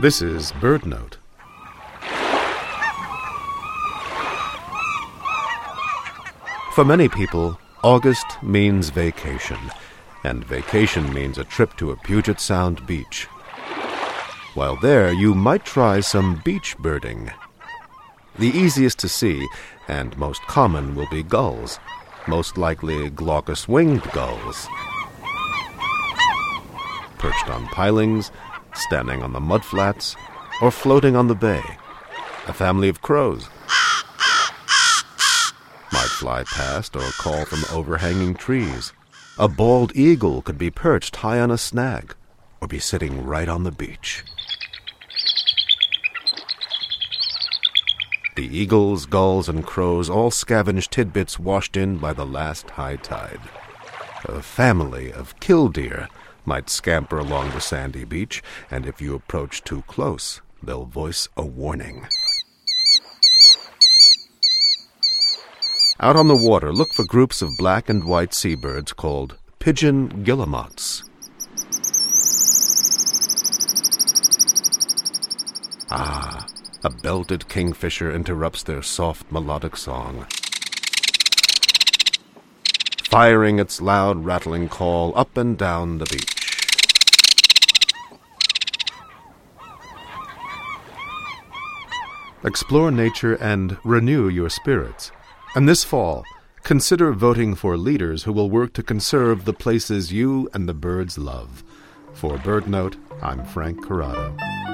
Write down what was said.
This is BirdNote. For many people, August means vacation, and vacation means a trip to a Puget Sound beach. While there, you might try some beach birding. The easiest to see and most common will be gulls, most likely glaucous-winged gulls. Perched on pilings, standing on the mudflats, or floating on the bay. A family of crows might fly past or call from overhanging trees. A bald eagle could be perched high on a snag or be sitting right on the beach. The eagles, gulls, and crows all scavenge tidbits washed in by the last high tide. A family of killdeer might scamper along the sandy beach, and if you approach too close, they'll voice a warning. Out on the water, look for groups of black and white seabirds called pigeon guillemots. A belted kingfisher interrupts their soft melodic song, firing its loud rattling call up and down the beach. Explore nature and renew your spirits. And this fall, consider voting for leaders who will work to conserve the places you and the birds love. For BirdNote, I'm Frank Corrado.